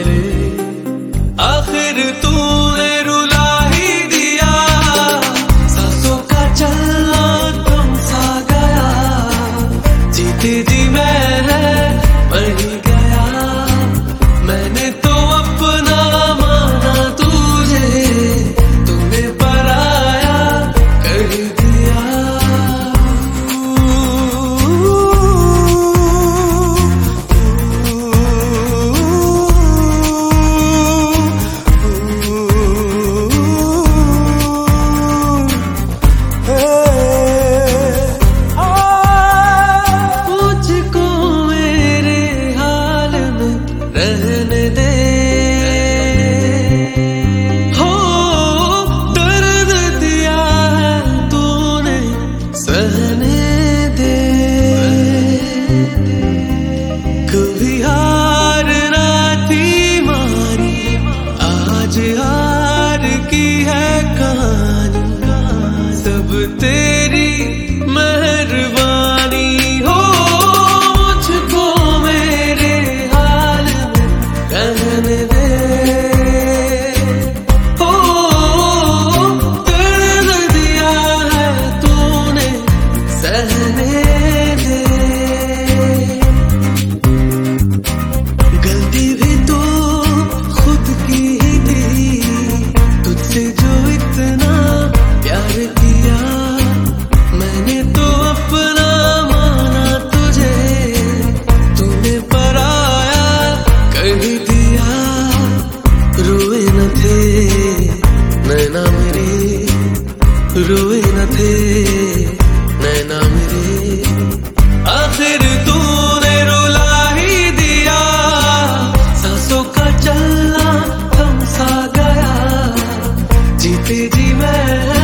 मेरे, आखिर तूने रुला ही दिया। सांसों का चलना थम सा गया, जीते जी मैं मर ही गया। मैंने तो अपना माना तुझे, तूने पराया कर दिया। मुझको मेरे हाल में रहने दे, हो दर्द दिया है तूने सहने दे। कभी हार ना थी मारी, आज हार की है कहानी। सब तेरी मेहरबानी, हो मुझको मेरे हाल में रहने दे, हो दर्द दिया है तूने सहने दे। गलती भी तो खुद की ही थी, तुझसे जो इतना प्यार किया। मैंने तो अपना माना तुझे, तूने पराया कर दिया। रोए न थे नैना मेरे, रोए न थे नैना मेरे, आखिर तूने रुला ही दिया। सांसों का चलना थम सा गया, जीते जी मैं